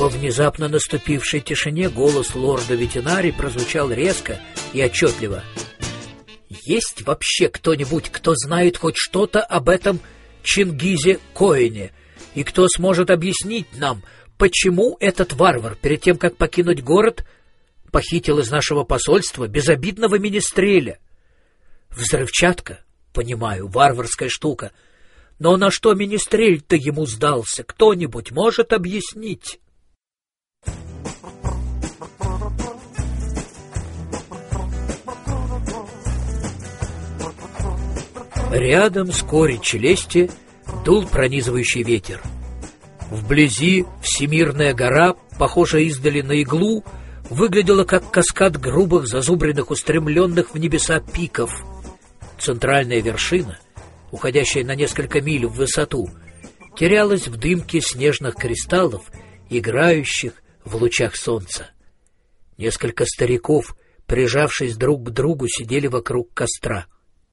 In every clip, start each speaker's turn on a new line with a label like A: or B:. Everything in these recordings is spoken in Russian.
A: Во внезапно наступившей тишине голос лорда ветеринари прозвучал резко и отчетливо. «Есть вообще кто-нибудь, кто знает хоть что-то об этом Чингизе Коэне, и кто сможет объяснить нам, почему этот варвар, перед тем, как покинуть город, похитил из нашего посольства безобидного министреля? Взрывчатка, понимаю, варварская штука, но на что министрель-то ему сдался? Кто-нибудь может объяснить?» Рядом с корей Челести дул пронизывающий ветер. Вблизи всемирная гора, похожая издали на иглу, выглядела как каскад грубых, зазубренных, устремленных в небеса пиков. Центральная вершина, уходящая на несколько миль в высоту, терялась в дымке снежных кристаллов, играющих в лучах солнца. Несколько стариков, прижавшись друг к другу, сидели вокруг костра.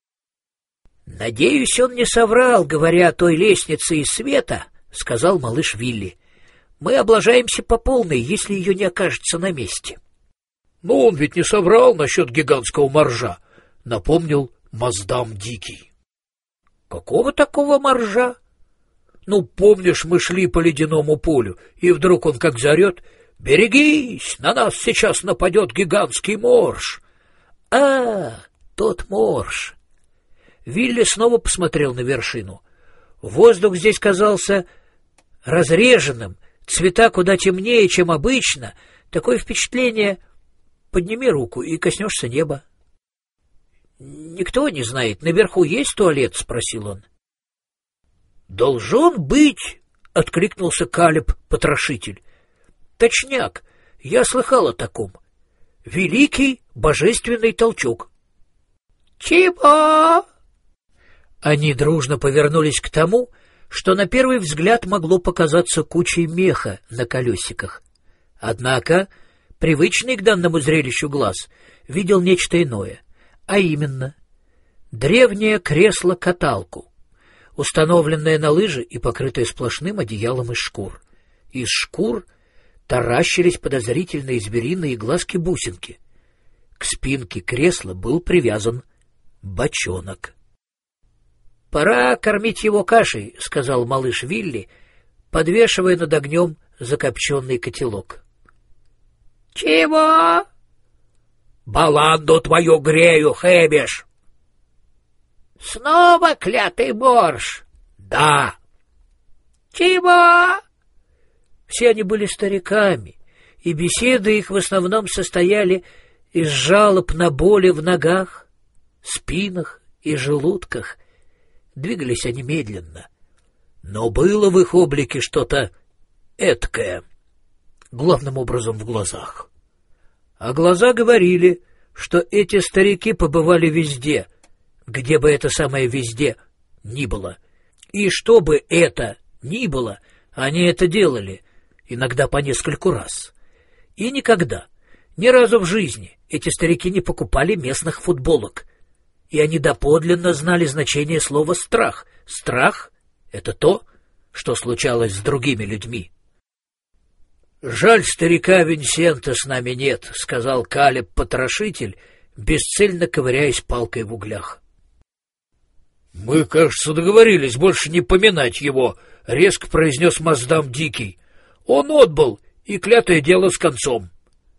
A: «Надеюсь, он не соврал, говоря о той лестнице из света», — сказал малыш Вилли. «Мы облажаемся по полной, если ее не окажется на месте». «Но он ведь не соврал насчет гигантского моржа», — напомнил Маздам Дикий. «Какого такого моржа?» «Ну, помнишь, мы шли по ледяному полю, и вдруг он как заорет: «Берегись, на нас сейчас нападет гигантский морж!» «А, тот морж!» Вилли снова посмотрел на вершину. Воздух здесь казался разреженным, цвета куда темнее, чем обычно. Такое впечатление... Подними руку и коснешься неба. «Никто не знает, наверху есть туалет?» — спросил он. «Должен быть!» — откликнулся Калеб-потрошитель. «Точняк, я слыхал о таком. Великий божественный толчок». «Чего?» Они дружно повернулись к тому, что на первый взгляд могло показаться кучей меха на колесиках. Однако привычный к данному зрелищу глаз видел нечто иное, а именно древнее кресло-каталку, установленное на лыжи и покрытое сплошным одеялом из шкур. Из шкур таращились подозрительные звериные глазки-бусинки. К спинке кресла был привязан бочонок. «Пора кормить его кашей», — сказал малыш Вилли, подвешивая над огнем закопченный котелок. «Чего?» «Баланду твою грею, Хэбиш!» «Снова клятый борщ?» «Да». «Чего?» Все они были стариками, и беседы их в основном состояли из жалоб на боли в ногах, спинах и желудках. Двигались они медленно, но было в их облике что-то эткое, главным образом в глазах. А глаза говорили, что эти старики побывали везде, где бы это самое «везде» ни было. И что бы это ни было, они это делали, иногда по нескольку раз. И никогда, ни разу в жизни эти старики не покупали местных футболок. И они доподлинно знали значение слова «страх». Страх — это то, что случалось с другими людьми. «Жаль, старика Винсента с нами нет», — сказал Калеб-потрошитель, бесцельно ковыряясь палкой в углях. «Мы, кажется, договорились больше не поминать его», — резко произнес Маздам Дикий. «Он отбыл, и клятое дело с концом».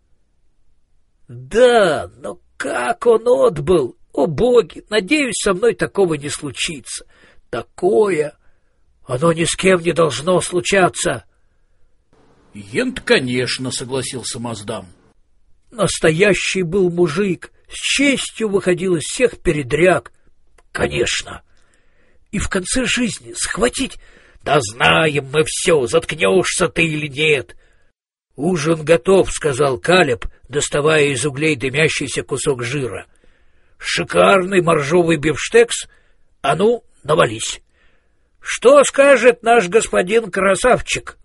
A: «Да, но как он отбыл? О, боги, надеюсь, со мной такого не случится. Такое... Оно ни с кем не должно случаться».
B: «Ент, конечно», — согласился Маздам.
A: «Настоящий был мужик, с честью выходил из всех передряг». «Конечно». «И в конце жизни схватить...» «Да знаем мы все, заткнешься ты или нет». «Ужин готов», — сказал Калеб, доставая из углей дымящийся кусок жира. «Шикарный моржовый бифштекс? А ну, навались». «Что скажет наш господин красавчик?»